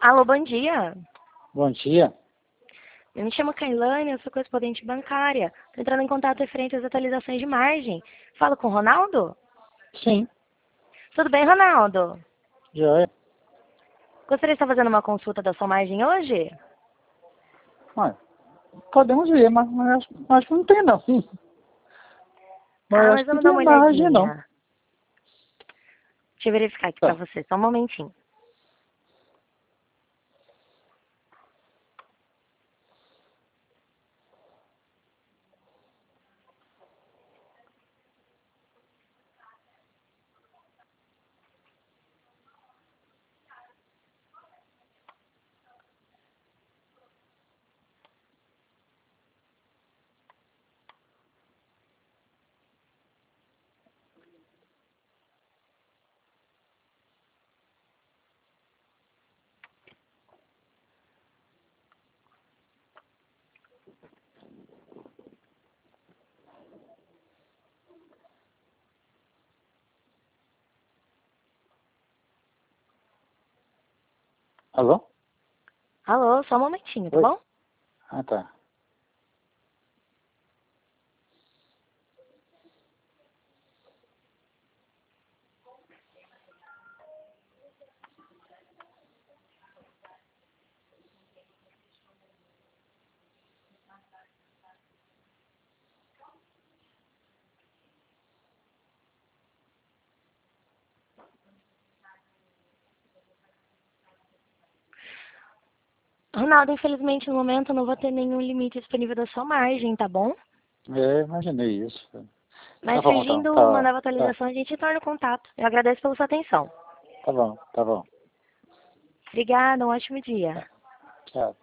Alô, bom dia. Bom dia. Eu me chamo Kailane, eu sou correspondente bancária. Estou entrando em contato referente às atualizações de margem. Falo com o Ronaldo? Sim, Tudo bem, Ronaldo? já é. Gostaria de estar fazendo uma consulta da sua margem hoje? Mas, podemos ver, mas acho que não tem não. Mas Mas acho que vamos dar tem uma margem não. olhadinha. Deixa eu verificar aqui para Tá. você, só um momentinho. Alô? Alô, só um momentinho, tá Oi? bom? Ah, tá. Ronaldo, infelizmente no momento eu não vou ter nenhum limite disponível da sua margem, tá bom? Imaginei isso. Tá Mas bom, então. surgindo uma nova atualização, a gente torna o contato. Eu agradeço pela sua atenção. Tá bom. Obrigada, um ótimo dia. Tchau.